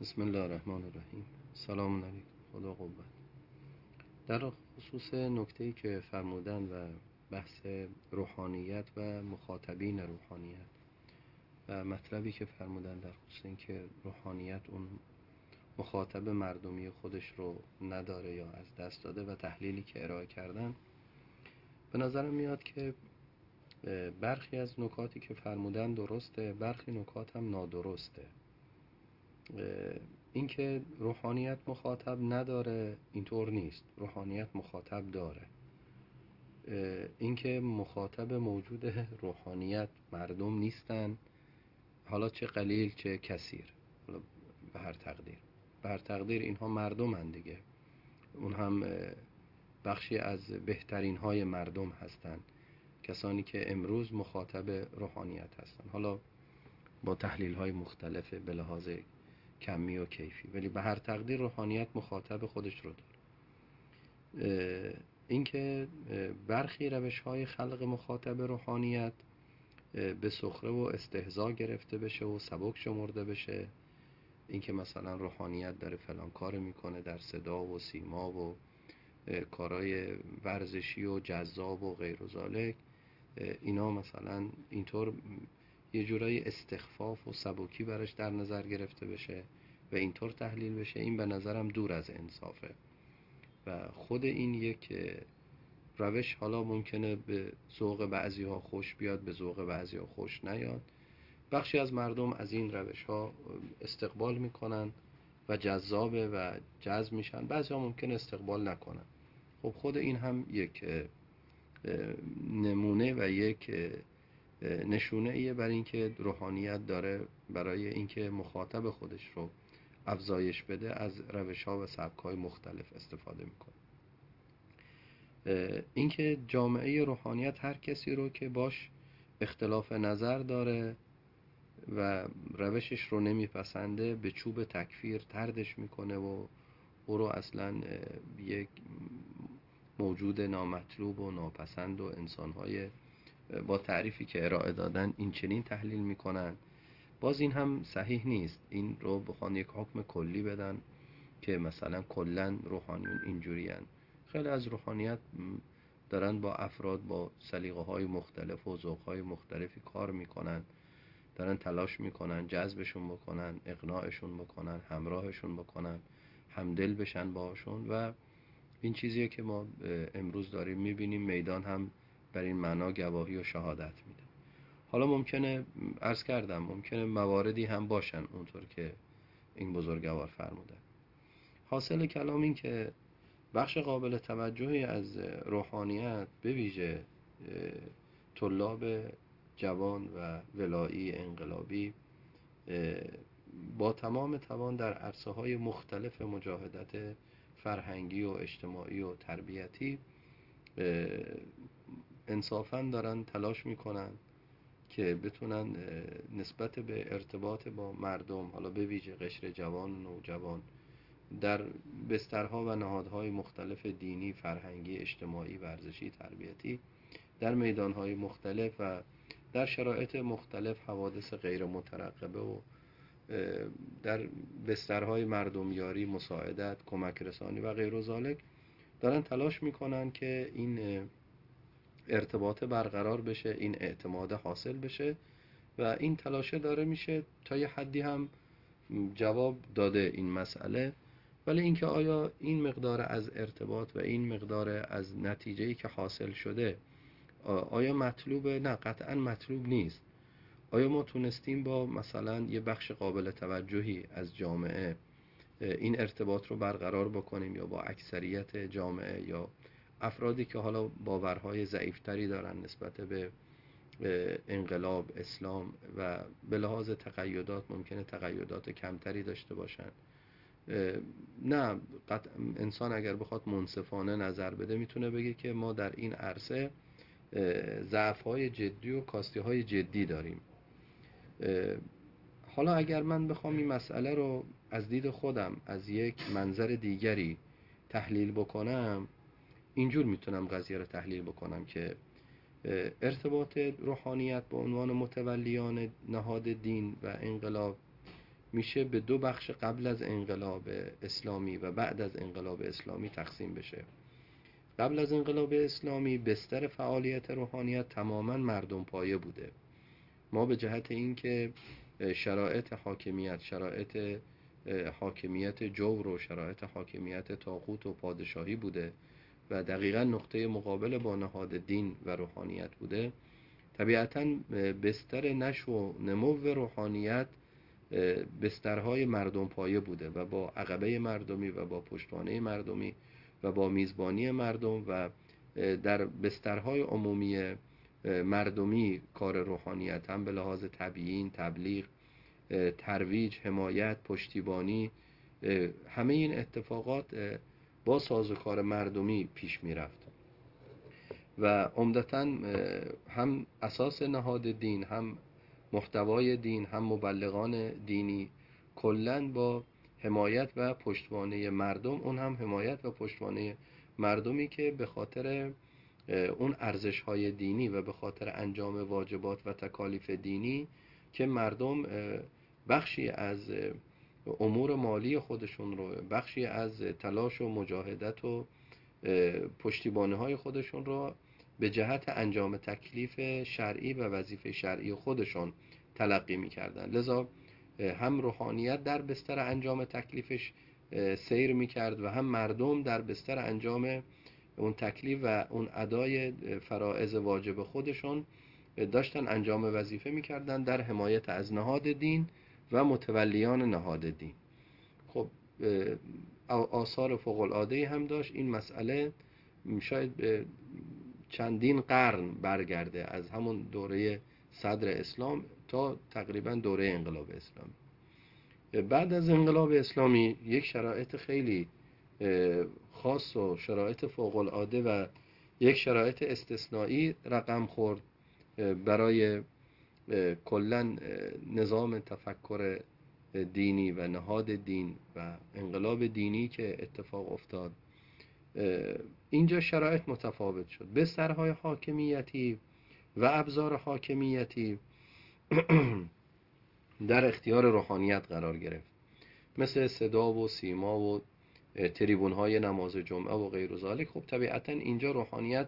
بسم الله الرحمن الرحیم. سلام علیکم. خدا قوت. در خصوص نکته‌ای که فرمودن و بحث روحانیت و مخاطبین روحانیت و مطلبی که فرمودن در خصوص این که روحانیت اون مخاطب مردمی خودش رو نداره یا از دست داده و تحلیلی که ارائه کردن، به نظرم میاد که برخی از نکاتی که فرمودن درسته، برخی نکات هم نادرسته. اینکه روحانیت مخاطب نداره اینطور نیست، روحانیت مخاطب داره. اینکه مخاطب موجود روحانیت مردم نیستن، حالا چه قلیل چه کثیر، حالا به هر تقدیر اینها مردمن دیگه، اون هم بخشی از بهترین های مردم هستن، کسانی که امروز مخاطب روحانیت هستن، حالا با تحلیل های مختلف به لحاظ کمی و کیفی، ولی به هر تقدیر روحانیت مخاطب خودش رو داره. اینکه برخی روش های خلق مخاطب روحانیت به سخره و استهزا گرفته بشه و سبک شمرده بشه، اینکه مثلا روحانیت داره فلان کار میکنه در صدا و سیما و کارهای ورزشی و جذاب و غیر و ذالک، اینا مثلا اینطور یه جورایی استخفاف و سبکی برش در نظر گرفته بشه و اینطور تحلیل بشه، این به نظرم دور از انصافه و خود این یک روش حالا ممکنه به ذوق بعضی ها خوش بیاد، به ذوق بعضی ها خوش نیاد. بخشی از مردم از این روش ها استقبال میکنن و جذابه و جذب میشن، بعضی ها ممکن استقبال نکنن. خب خود این هم یک نمونه و یک نشونه ایه بر اینکه روحانیت داره برای اینکه مخاطب خودش رو افزایش بده از روش ها و سبک های مختلف استفاده میکنه. اینکه جامعه روحانیت هر کسی رو که باش اختلاف نظر داره و روشش رو نمیپسنده به چوب تکفیر طردش میکنه و او رو اصلا یک موجود نامطلوب و ناپسند و انسانهای با تعریفی که ارائه دادن این چنین تحلیل میکنن. باز این هم صحیح نیست، این رو بخوان یک حکم کلی بدن که مثلا کلن روحانیون اینجوری هن. خیلی از روحانیت دارن با افراد با سلیقه های مختلف و ذوق های مختلفی کار میکنن، دارن تلاش میکنن جذبشون بکنن، اقناعشون بکنن، همراهشون بکنن، همدل بشن باهاشون و این چیزیه که ما امروز داریم میبینیم. میدان هم بر این معنا گواهی و شهادت میده. حالا ممکنه عرض کردم ممکنه مواردی هم باشن اونطور که این بزرگوار فرمودن. حاصل کلام این که بخش قابل توجهی از روحانیت به ویژه طلاب جوان و ولایی انقلابی با تمام توان در عرصه های مختلف مجاهدت فرهنگی و اجتماعی و تربیتی انصافاً دارن تلاش میکنن که بتونن نسبت به ارتباط با مردم، حالا به ویژه قشر جوان و نوجوان، در بسترها و نهادهای مختلف دینی، فرهنگی، اجتماعی، ورزشی، تربیتی، در میدانهای مختلف و در شرایط مختلف، حوادث غیر مترقبه و در بسترهای مردمیاری، مساعدت، کمک رسانی و غیر و ذالک، دارن تلاش میکنن که این ارتباط برقرار بشه، این اعتماد حاصل بشه و این تلاشه داره میشه تا یه حدی هم جواب داده این مسئله. ولی اینکه آیا این مقدار از ارتباط و این مقدار از نتیجه‌ای که حاصل شده آیا مطلوبه؟ نه، قطعا مطلوب نیست. آیا ما تونستیم با مثلا یه بخش قابل توجهی از جامعه این ارتباط رو برقرار بکنیم، یا با اکثریت جامعه یا افرادی که حالا باورهای ضعیفتری دارن نسبت به انقلاب، اسلام و به لحاظ تقیدات ممکنه تقیدات کمتری داشته باشن؟ نه، انسان اگر بخواد منصفانه نظر بده میتونه بگه که ما در این عرصه ضعف‌های جدی و کاستی‌های جدی داریم. حالا اگر من بخوام این مسئله رو از دید خودم از یک منظر دیگری تحلیل بکنم، اینجور میتونم قضیه رو تحلیل بکنم که ارتباط روحانیت با عنوان متولیان نهاد دین و انقلاب میشه به دو بخش قبل از انقلاب اسلامی و بعد از انقلاب اسلامی تقسیم بشه. قبل از انقلاب اسلامی بستر فعالیت روحانیت تماما مردم پایه بوده. ما به جهت اینکه شرایط حاکمیت جور و شرایط حاکمیت طاغوت و پادشاهی بوده و دقیقا نقطه مقابل با نهاد دین و روحانیت بوده، طبیعتاً بستر نشو و نمو روحانیت بسترهای مردم پایه بوده و با عقبه مردمی و با پشتوانه مردمی و با میزبانی مردم و در بسترهای عمومی مردمی کار روحانیت هم به لحاظ تبیین، تبلیغ، ترویج، حمایت، پشتیبانی، همه این اتفاقات با سازوکار مردمی پیش می رفت و عمدتاً هم اساس نهاد دین، هم محتوای دین، هم مبلغان دینی کلاً با حمایت و پشتوانه مردم، اون هم حمایت و پشتوانه مردمی که به خاطر اون ارزش‌های دینی و به خاطر انجام واجبات و تکالیف دینی که مردم بخشی از امور مالی خودشون رو، بخشی از تلاش و مجاهدت و پشتیبانی‌های خودشون رو به جهت انجام تکلیف شرعی و وظیفه شرعی خودشون تلقی می‌کردن. لذا هم روحانیت در بستر انجام تکلیفش سیر می‌کرد و هم مردم در بستر انجام اون تکلیف و اون ادای فرائض واجب خودشون داشتن انجام وظیفه می‌کردن در حمایت از نهاد دین و متولیان نهاد دین. خب آثار فوق‌العاده‌ای هم داشت این مسئله، شاید به چندین قرن برگرده، از همون دوره صدر اسلام تا تقریبا دوره انقلاب اسلامی. بعد از انقلاب اسلامی یک شرایط خیلی خاص و شرایط فوق‌العاده و یک شرایط استثنایی رقم خورد برای کلاً نظام تفکر دینی و نهاد دین و انقلاب دینی که اتفاق افتاد. اینجا شرایط متفاوت شد. بسترهای حاکمیتی و ابزار حاکمیتی در اختیار روحانیت قرار گرفت، مثل صدا و سیما و تریبون‌های نماز جمعه و غیر ذالک. خب طبیعتا اینجا روحانیت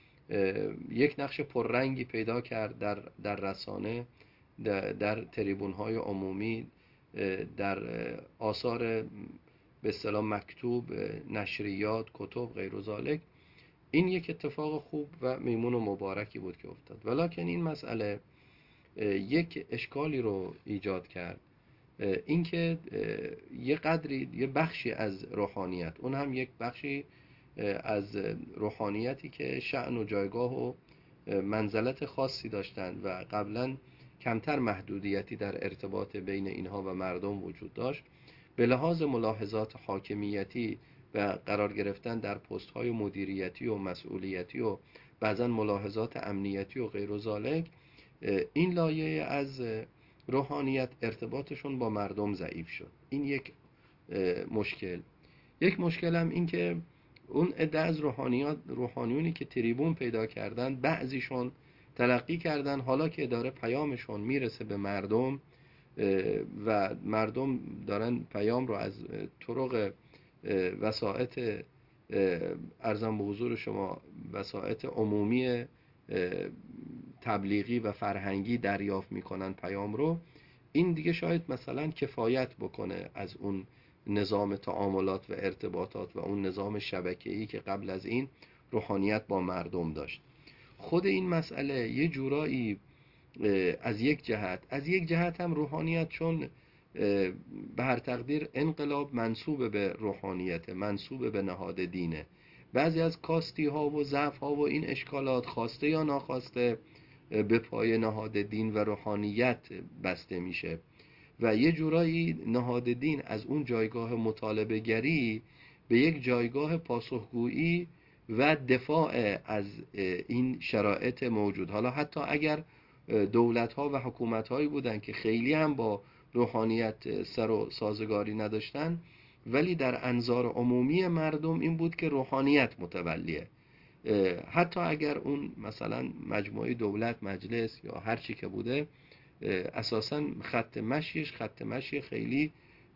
یک نقش پررنگی پیدا کرد در رسانه، در تریبون‌های عمومی، در آثار به اصطلاح مکتوب، نشریات، کتب غیر ذالک. این یک اتفاق خوب و میمون و مبارکی بود که افتاد، ولکن این مسئله یک اشکالی رو ایجاد کرد، اینکه یه بخشی از روحانیت، اون هم یک بخشی از روحانیتی که شأن و جایگاه و منزلت خاصی داشتند و قبلا کمتر محدودیتی در ارتباط بین اینها و مردم وجود داشت، به لحاظ ملاحظات حاکمیتی و قرار گرفتن در پست‌های مدیریتی و مسئولیتی و بعضا ملاحظات امنیتی و غیر ذالک، این لایه از روحانیت ارتباطشون با مردم ضعیف شد. این یک مشکل. یک مشکل هم این که اون عده از روحانیونی که تریبون پیدا کردن، بعضیشون تلقی کردن حالا که داره پیامشون میرسه به مردم و مردم دارن پیام رو از طرق وسائط ارزم به حضور شما وسائط عمومی تبلیغی و فرهنگی دریافت میکنن پیام رو، این دیگه شاید مثلا کفایت بکنه از اون نظام تعاملات و ارتباطات و اون نظام شبکه‌ای که قبل از این روحانیت با مردم داشت. خود این مسئله یه جورایی از یک جهت هم روحانیت چون به هر تقدیر انقلاب منسوب به روحانیت، منسوب به نهاد دینه، بعضی از کاستی ها و ضعف ها و این اشکالات خواسته یا ناخواسته به پای نهاد دین و روحانیت بسته میشه و یه جورایی نهاد دین از اون جایگاه مطالبه گری به یک جایگاه پاسخگویی و دفاع از این شرایط موجود، حالا حتی اگر دولت ها و حکومت هایی بودن که خیلی هم با روحانیت سر و سازگاری نداشتن، ولی در انظار عمومی مردم این بود که روحانیت متولیه، حتی اگر اون مثلا مجموعه دولت، مجلس یا هر چی که بوده اساساً خط مشی خیلی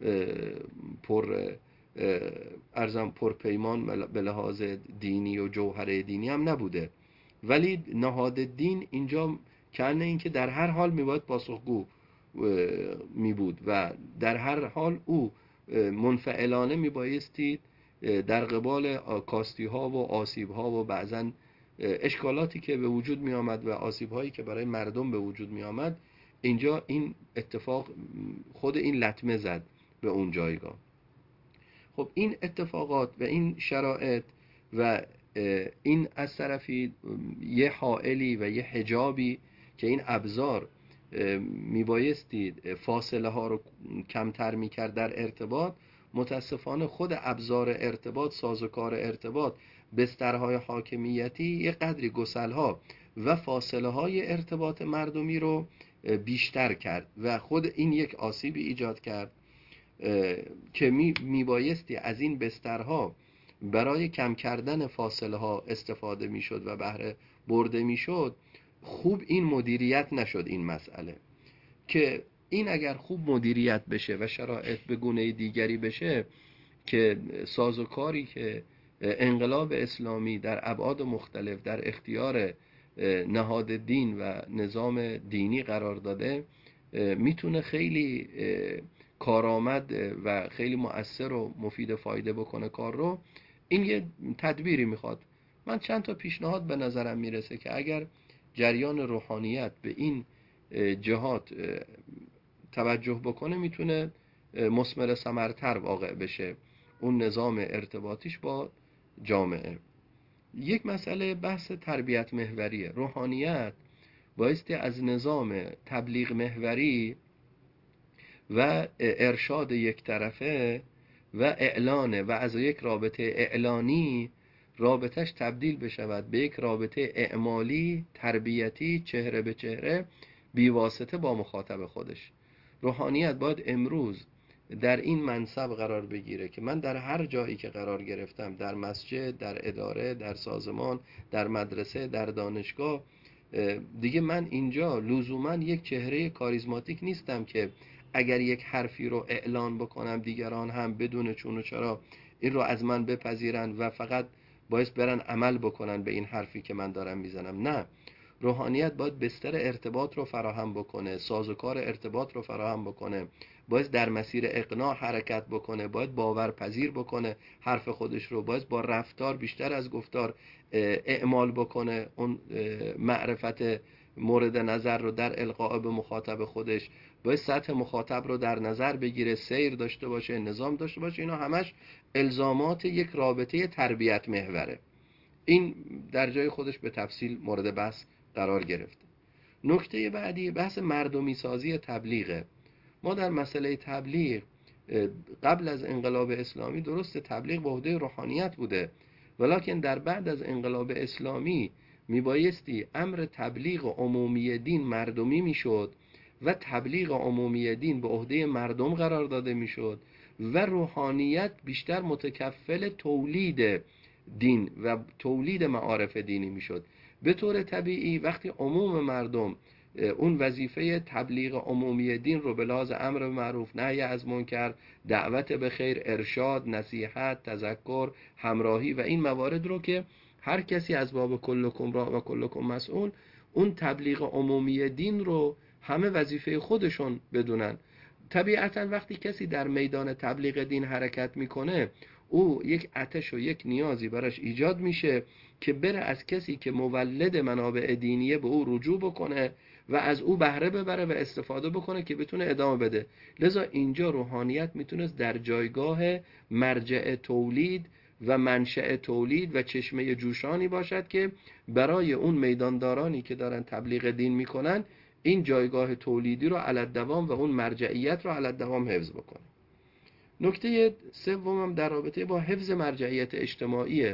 پرپیمان به لحاظ دینی و جوهره دینی هم نبوده، ولی نهاد دین اینجا کنه این که در هر حال میباید پاسخگو می بود و در هر حال او منفعلانه میبایستی در قبال کاستی ها و آسیب ها و بعضن اشکالاتی که به وجود می آمد و آسیب هایی که برای مردم به وجود می آمد، اینجا این اتفاق خود این لطمه زد به اون جایگاه. خب این اتفاقات و این شرایط و این از طرفی یه حائلی و یه حجابی که این ابزار میبایستید فاصله ها رو کمتر میکرد در ارتباط، متاسفانه خود ابزار ارتباط، سازوکار ارتباط، بسترهای حاکمیتی یه قدری گسلها و فاصله های ارتباط مردمی رو بیشتر کرد و خود این یک آسیبی ایجاد کرد که میبایستی از این بسترها برای کم کردن فاصله ها استفاده میشد و بهره برده میشد. خوب این مدیریت نشد این مسئله، که این اگر خوب مدیریت بشه و شرایط به گونه دیگری بشه که سازوکاری که انقلاب اسلامی در ابعاد مختلف در اختیار نهاد دین و نظام دینی قرار داده، میتونه خیلی کارآمد و خیلی مؤثر و مفید فایده بکنه کار رو. این یه تدبیری میخواد. من چند تا پیشنهاد به نظرم میرسه که اگر جریان روحانیت به این جهات توجه بکنه میتونه مثمر ثمرتر واقع بشه اون نظام ارتباطیش با جامعه. یک مسئله بحث تربیت محوریه. روحانیت بایستی از نظام تبلیغ محوری و ارشاد یک طرفه و اعلانه و از یک رابطه اعلانی رابطش تبدیل بشود به یک رابطه اعمالی تربیتی چهره به چهره بیواسطه با مخاطب خودش. روحانیت باید امروز در این منصب قرار بگیره که من در هر جایی که قرار گرفتم، در مسجد، در اداره، در سازمان، در مدرسه، در دانشگاه، دیگه من اینجا لزوما یک چهره کاریزماتیک نیستم که اگر یک حرفی رو اعلان بکنم دیگران هم بدون چون و چرا این رو از من بپذیرن و فقط باعث برن عمل بکنن به این حرفی که من دارم میزنم. نه، روحانیت باید بستر ارتباط رو فراهم بکنه، سازوکار ارتباط رو فراهم بکنه، باید در مسیر اقناع حرکت بکنه، باید باورپذیر بکنه حرف خودش رو، باید با رفتار بیشتر از گفتار اعمال بکنه اون معرفت مورد نظر رو در القاء به مخاطب خودش، باید سطح مخاطب رو در نظر بگیره، سیر داشته باشه، نظام داشته باشه. اینا همش الزامات یک رابطه تربیت محوره. این در جای خودش به تفصیل مورد بحث قرار گرفته. نکته بعدی بحث مردمی سازی تبلیغه. ما در مسئله تبلیغ قبل از انقلاب اسلامی درست تبلیغ به عهده روحانیت بوده، ولکن در بعد از انقلاب اسلامی میبایستی امر تبلیغ عمومی دین مردمی میشد و تبلیغ عمومی دین به عهده مردم قرار داده میشد و روحانیت بیشتر متکفل تولید دین و تولید معارف دینی میشد. به طور طبیعی وقتی عموم مردم اون وظیفه تبلیغ عمومی دین رو به لحاظ امر معروف، نهی از منکر، دعوت به خیر، ارشاد، نصیحت، تذکر، همراهی و این موارد رو که هر کسی از باب کلکم را و کلکم مسئول، اون تبلیغ عمومی دین رو همه وظیفه خودشون بدونن. طبیعتا وقتی کسی در میدان تبلیغ دین حرکت میکنه، او یک آتش و یک نیازی براش ایجاد میشه که بره از کسی که مولد منابع دینیه به او رجوع بکنه و از او بهره ببره و استفاده بکنه که بتونه ادامه بده. لذا اینجا روحانیت میتونست در جایگاه مرجع تولید و منشأ تولید و چشمه جوشانی باشد که برای اون میداندارانی که دارن تبلیغ دین میکنن این جایگاه تولیدی رو علی الدوام و اون مرجعیت رو علی الدوام حفظ بکنه. نکته سومم در رابطه با حفظ مرجعیت اجتماعیه.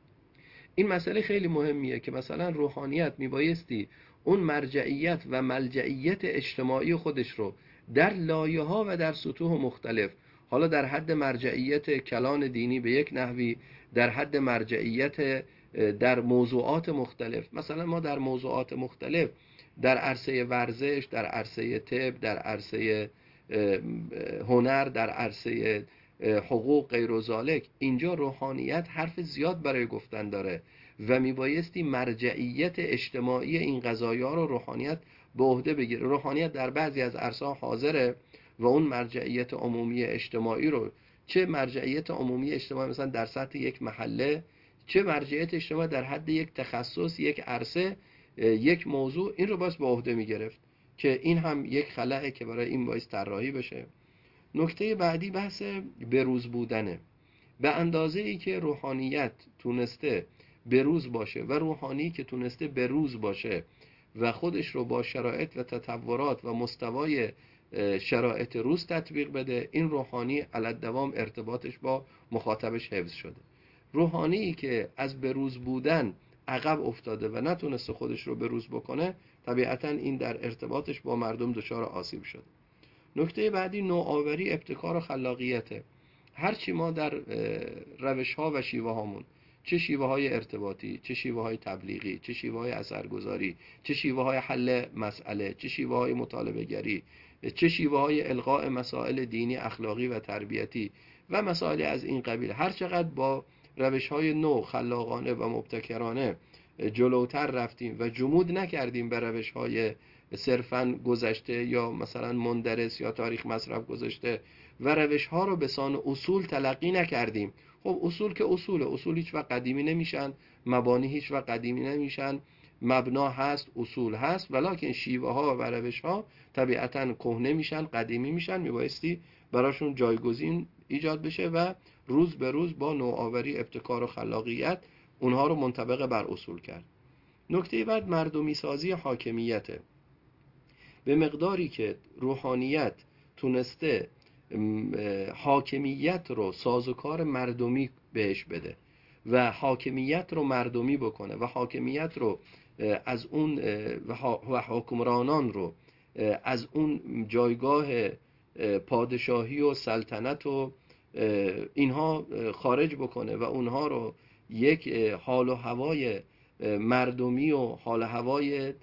این مسئله خیلی مهمیه که مثلا روحانیت میبایستی اون مرجعیت و ملجعیت اجتماعی خودش رو در لایه‌ها و در سطوح مختلف، حالا در حد مرجعیت کلان دینی به یک نحوی، در حد مرجعیت در موضوعات مختلف، مثلا ما در موضوعات مختلف در عرصه ورزش، در عرصه طب، در عرصه هنر، در عرصه حقوق غیر و ذالک. اینجا روحانیت حرف زیاد برای گفتن داره و میبایستی مرجعیت اجتماعی این قضایا رو روحانیت به عهده بگیره. روحانیت در بعضی از عرصه حاضره و اون مرجعیت عمومی اجتماعی رو، چه مرجعیت عمومی اجتماعی مثلا در سطح یک محله، چه مرجعیت اجتماعی در حد یک تخصص، یک عرصه، یک موضوع، این رو باید به عهده میگرفت که این هم یک خلأه که برای این باعث طراحی بشه. نکته بعدی بحث بروز بودنه. به اندازه‌ای که روحانیت تونسته بروز باشه و روحانی که تونسته بروز باشه و خودش رو با شرایط و تطورات و مستوای شرایط روز تطبیق بده، این روحانی علی دوام ارتباطش با مخاطبش حفظ شده. روحانی که از بروز بودن عقب افتاده و نتونسته خودش رو بروز بکنه، طبیعتاً این در ارتباطش با مردم دچار آسیب شده. نکته بعدی نوآوری، ابتکار و خلاقیته. هرچی ما در روش ها و شیوه هامون، چه شیوه های ارتباطی، چه شیوه های تبلیغی، چه شیوه های اثرگذاری، چه شیوه های حل مسئله، چه شیوه های مطالبه گری، چه شیوه های الغاء مسائل دینی، اخلاقی و تربیتی و مسائل از این قبیل، هر چقدر با روش های نو، خلاقانه و مبتکرانه جلوتر رفتیم و جمود نکردیم به روش های صرفاً گذشته یا مثلا مندرس یا تاریخ مصرف گذاشته و روش ها رو به سان اصول تلقی نکردیم. خب اصول که اصول هیچ وقت قدیمی نمیشن، مبانی هیچ وقت قدیمی نمیشن، مبنا هست، اصول هست، ولکن شیوه ها و روش ها طبیعتاً کهنه میشن، قدیمی میشن، میبایستی براشون جایگزین ایجاد بشه و روز به روز با نوآوری، ابتکار و خلاقیت اونها رو منطبق بر اصول کرد. نکته بعد مردمی سازی حاکمیته. به مقداری که روحانیت تونسته حاکمیت رو سازوکار مردمی بهش بده و حاکمیت رو مردمی بکنه و حاکمیت رو از اون و حکمرانان رو از اون جایگاه پادشاهی و سلطنت و اینها خارج بکنه و اونها رو یک حال و هوای مردمی و حال و هوای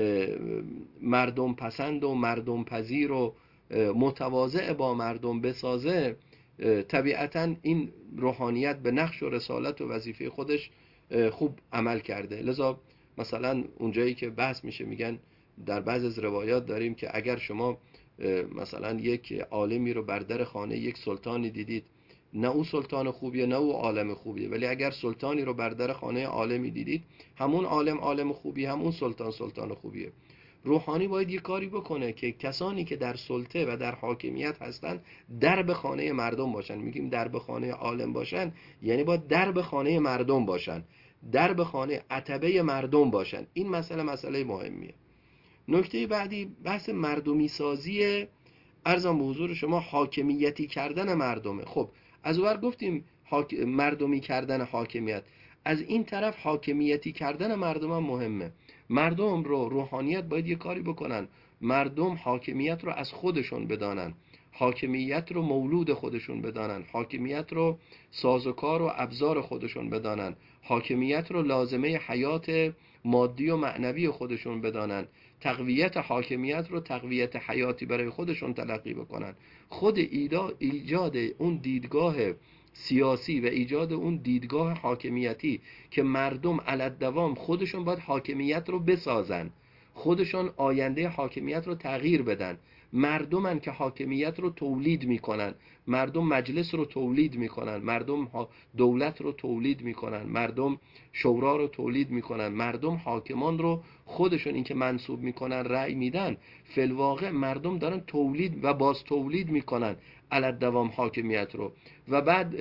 مردم پسند و مردم پذیر و متواضع با مردم بسازه، طبیعتاً این روحانیت به نقش و رسالت و وظیفه خودش خوب عمل کرده. لذا مثلا اونجایی که بحث میشه میگن در بعض از روایات داریم که اگر شما مثلا یک عالمی رو بر در خانه یک سلطانی دیدید، نه او سلطان خوبیه نه او عالم خوبیه، ولی اگر سلطانی رو بر در خانه عالمی دیدید، همون عالم خوبیه، همون سلطان خوبیه. روحانی باید یه کاری بکنه که کسانی که در سلطه و در حاکمیت هستن درب خانه مردم باشن. میگیم درب خانه عالم باشن، یعنی باید درب خانه مردم باشن، درب خانه عتبه مردم باشن. این مسئله مهمیه. نکته بعدی بحث مردمی سازی، عرضم به حضور شما حاکمیتی کردن مردمه. خب از اونور گفتیم مردمی کردن حاکمیت، از این طرف حاکمیتی کردن مردم هم مهمه. مردم رو روحانیت باید یه کاری بکنن، مردم حاکمیت رو از خودشون بدانن، حاکمیت رو مولود خودشون بدانن، حاکمیت رو سازوکار و ابزار خودشون بدانن، حاکمیت رو لازمه حیات مادی و معنوی خودشون بدانن، تقویت حاکمیت رو تقویت حیاتی برای خودشون تلقی بکنن. خود ایجاد اون دیدگاه سیاسی و ایجاد اون دیدگاه حاکمیتی که مردم علت دوام خودشون باید حاکمیت رو بسازن، خودشون آینده حاکمیت رو تغییر بدن. مردمن که حاکمیت رو تولید میکنن، مردم مجلس رو تولید میکنن، مردم دولت رو تولید میکنن، مردم شورا رو تولید میکنن، مردم حاکمان رو خودشون این که منصوب میکنن رأی میدن، فی الواقع مردم دارن تولید و باز تولید میکنن علت دوام حاکمیت رو و بعد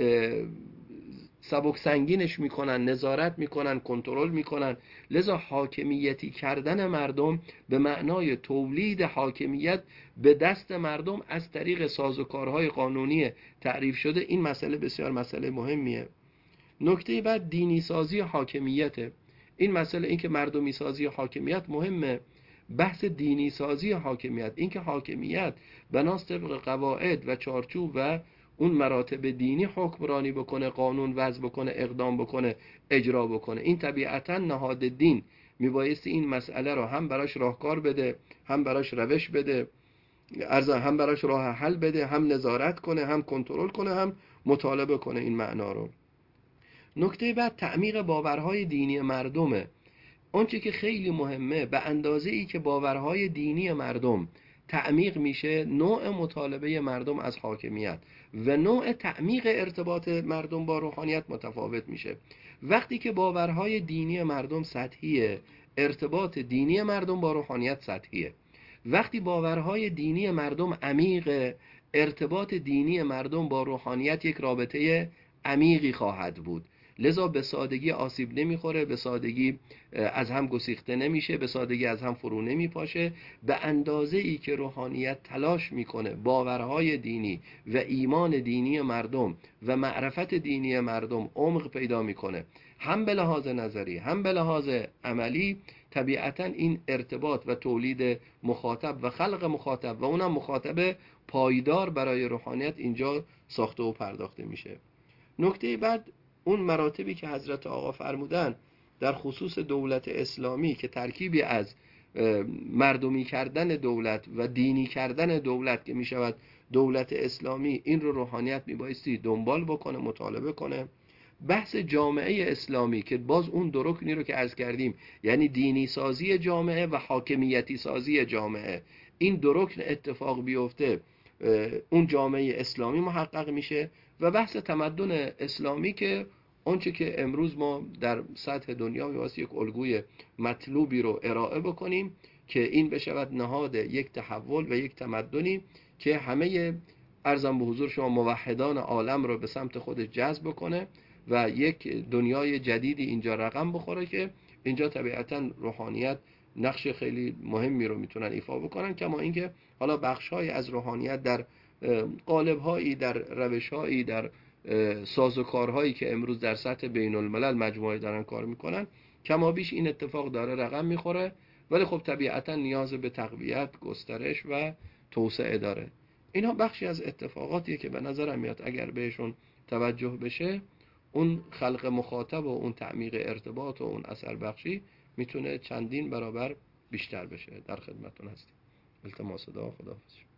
سبک سنگینش میکنن، نظارت میکنن، کنترل میکنن. لذا حاکمیتی کردن مردم به معنای تولید حاکمیت به دست مردم از طریق سازوکارهای قانونی تعریف شده، این مسئله بسیار مسئله مهمیه. نکته بعد دینی سازی حاکمیته. این مسئله، این که مردمی سازی حاکمیت مهمه، بحث دینی سازی حاکمیت، این که حاکمیت بناس طبق قواعد و چارچوب و اون مراتب دینی حکمرانی بکنه، قانون وضع بکنه، اقدام بکنه، اجرا بکنه. این طبیعتا نهاد دین میبایستی این مسئله رو هم براش راهکار بده، هم براش روش بده، هم براش راه حل بده، هم نظارت کنه، هم کنترل کنه، هم مطالبه کنه این معنا رو. نکته بعد تعمیق باورهای دینی مردمه. آنچه که خیلی مهمه، به اندازه ای که باورهای دینی مردم تعمیق میشه، نوع مطالبه مردم از حاکمیت و نوع تعمیق ارتباط مردم با روحانیت متفاوت میشه. وقتی که باورهای دینی مردم سطحیه، ارتباط دینی مردم با روحانیت سطحیه. وقتی باورهای دینی مردم عمیق، ارتباط دینی مردم با روحانیت یک رابطه عمیقی خواهد بود. لذا به سادگی آسیب نمیخوره، به سادگی از هم گسیخته نمیشه، به سادگی از هم فرو نمیپاشه. به اندازه ای که روحانیت تلاش میکنه باورهای دینی و ایمان دینی مردم و معرفت دینی مردم عمق پیدا میکنه، هم به لحاظ نظری هم به لحاظ عملی، طبیعتا این ارتباط و تولید مخاطب و خلق مخاطب و اونم مخاطب پایدار برای روحانیت اینجا ساخته و پرداخته میشه. نکته بعد، اون مراتبی که حضرت آقا فرمودن در خصوص دولت اسلامی که ترکیبی از مردمی کردن دولت و دینی کردن دولت که می شود دولت اسلامی، این رو روحانیت می بایستی دنبال بکنه، مطالبه کنه. بحث جامعه اسلامی که باز اون دو رکنی رو که عرض کردیم، یعنی دینی سازی جامعه و حاکمیتی سازی جامعه، این دو رکن اتفاق بیفته اون جامعه اسلامی محقق میشه. و بحث تمدن اسلامی که آنچه که امروز ما در سطح دنیا می‌بایستی یک الگوی مطلوبی رو ارائه بکنیم که این بشود نهاد یک تحول و یک تمدنی که همه ارزم به حضور شما موحدان عالم رو به سمت خود جذب کنه و یک دنیای جدیدی اینجا رقم بخوره که اینجا طبیعتا روحانیت نقش خیلی مهمی رو میتونن ایفا بکنن. کما اینکه حالا بخش‌های از روحانیت در قالب‌هایی، در روش‌هایی، در سازوکارهایی که امروز در سطح بین الملل مجموعه دارن کار میکنن، کما بیش این اتفاق داره رقم میخوره. ولی خب طبیعتا نیاز به تقویت، گسترش و توسعه داره. اینا بخشی از اتفاقاتیه که به نظرم میاد اگر بهشون توجه بشه، اون خلق مخاطب و اون تعمیق ارتباط و اون اثر بخشی میتونه چندین برابر بیشتر بشه. در خدمتتون هستیم. التماس دعا. خداحافظ.